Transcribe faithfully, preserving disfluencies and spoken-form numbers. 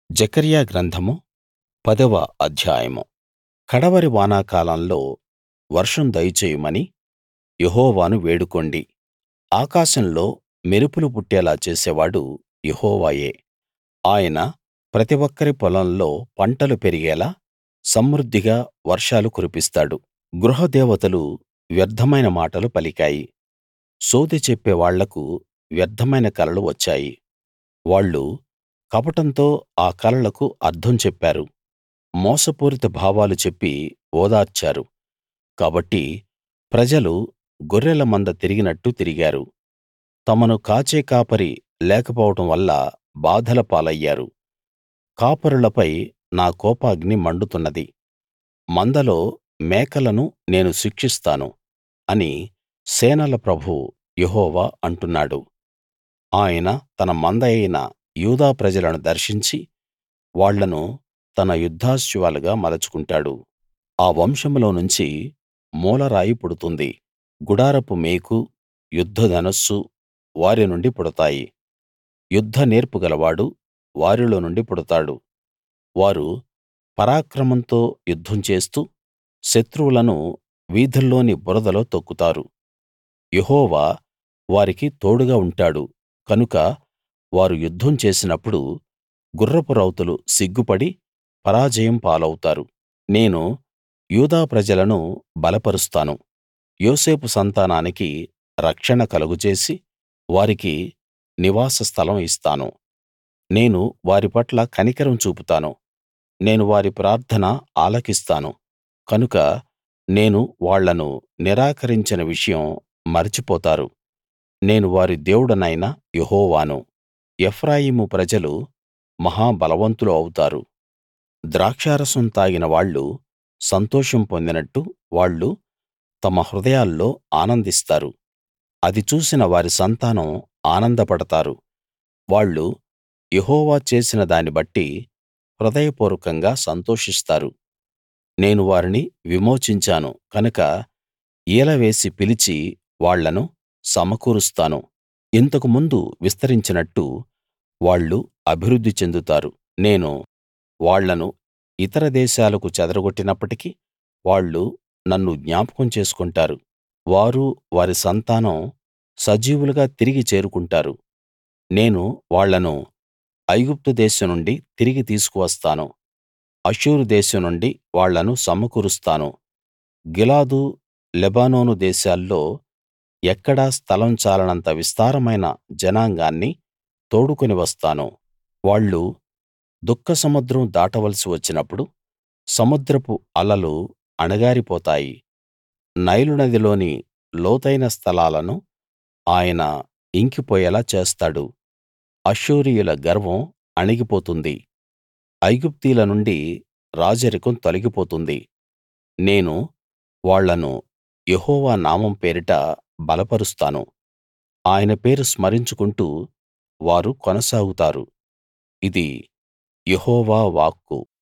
జెకర్యా గ్రంథము పదవ అధ్యాయము కడవరి వానాకాలంలో వర్షం దయచేయమని యెహోవాను వేడుకోండి ఆకాశంలో మెరుపులు పుట్టేలా చేసేవాడు యెహోవాయే ఆయన ప్రతి ఒక్కరి పొలంలో పంటలు పెరిగేలా సమృద్ధిగా వర్షాలు కురిపిస్తాడు గృహదేవతలు వ్యర్థమైన మాటలు పలికాయి సోదె చెప్పే వాళ్లకు వ్యర్థమైన కలలు వచ్చాయి వాళ్ళు కపటంతో ఆ కలలకు అర్థం చెప్పారు మోసపూరిత భావాలు చెప్పి ఓదార్చారు కాబట్టి ప్రజలు గొర్రెల మంద తిరిగినట్టు తిరిగారు తమను కాచే కాపరి లేకపోవడం వల్ల బాధల పాలయ్యారు కాపరులపై నా కోపాగ్ని మండుతున్నది మందలో మేకలను నేను శిక్షిస్తాను అని సేనల ప్రభువు యెహోవా అంటున్నాడు ఆయన తన మందయైన యూదా ప్రజలను దర్శించి వాళ్ళను తన యుద్ధాశ్వాలుగా మలచుకుంటాడు ఆ వంశంలో నుంచి మూలరాయి పుడుతుంది గుడారపు మేకు యుద్ధ ధనుస్సు వారి నుండి పుడతాయి యుద్ధ నేర్పు గలవాడు వారిలో నుండి పుడతాడు వారు పరాక్రమంతో యుద్ధం చేస్తూ శత్రువులను వీధుల్లోని బురదలో తొక్కుతారు యెహోవా వారికి తోడుగా ఉంటాడు కనుక వారు యుద్ధం చేసినప్పుడు గుర్రపు రౌతులు సిగ్గుపడి పరాజయం పాలవుతారు నేను యూదా ప్రజలను బలపరుస్తాను యోసేపు సంతానానికి రక్షణ కలుగజేసి వారికి నివాస స్థలం ఇస్తాను నేను వారి పట్ల కనికరం చూపుతాను నేను వారి ప్రార్థన ఆలకిస్తాను కనుక నేను వాళ్ళను నిరాకరించిన విషయం మరచిపోతారు నేను వారి దేవుడనైన యెహోవాను ఎఫ్రాయిము ప్రజలు మహా బలవంతులు అవుతారు ద్రాక్షారసం తాగిన వాళ్ళు సంతోషం పొందినట్టు వాళ్ళు తమ హృదయాల్లో ఆనందిస్తారు అది చూసిన వారి సంతానం ఆనందపడతారు వాళ్ళు యెహోవా చేసిన దాన్ని బట్టి హృదయపూర్వకంగా సంతోషిస్తారు నేను వారిని విమోచించాను కనుక ఈల వేసి పిలిచి వాళ్ళను సమకూరుస్తాను ఇంతకు ముందు విస్తరించినట్టు వాళ్ళు అభివృద్ధి చెందుతారు నేను వాళ్ళను ఇతర దేశాలకు చెదరగొట్టినప్పటికీ వాళ్ళు నన్ను జ్ఞాపకం చేసుకుంటారు వారు వారి సంతానం సజీవులుగా తిరిగి చేరుకుంటారు నేను వాళ్ళను ఐగుప్తు దేశం నుండి తిరిగి తీసుకువస్తాను అష్షూరు దేశం నుండి వాళ్ళను సమకూరుస్తాను గిలాదు లెబానోను దేశాల్లో ఎక్కడా స్థలం చాలనంత విస్తారమైన జనాంగాన్ని తోడుకుని వస్తాను వాళ్ళు దుఃఖసముద్రం దాటవలసి వచ్చినప్పుడు సముద్రపు అలలు అణగారిపోతాయి నైలు నదిలోని లోతైన స్థలాలను ఆయన ఇంకిపోయేలా చేస్తాడు అష్షూరీయుల గర్వం అణిగిపోతుంది ఐగుప్తీయుల నుండి రాజరికం తొలగిపోతుంది నేను వాళ్ళను యెహోవా నామం పేరిట బలపరుస్తాను ఆయన పేరు స్మరించుకుంటూ వారు కొనసాగుతారు ఇది యెహోవా వాక్కు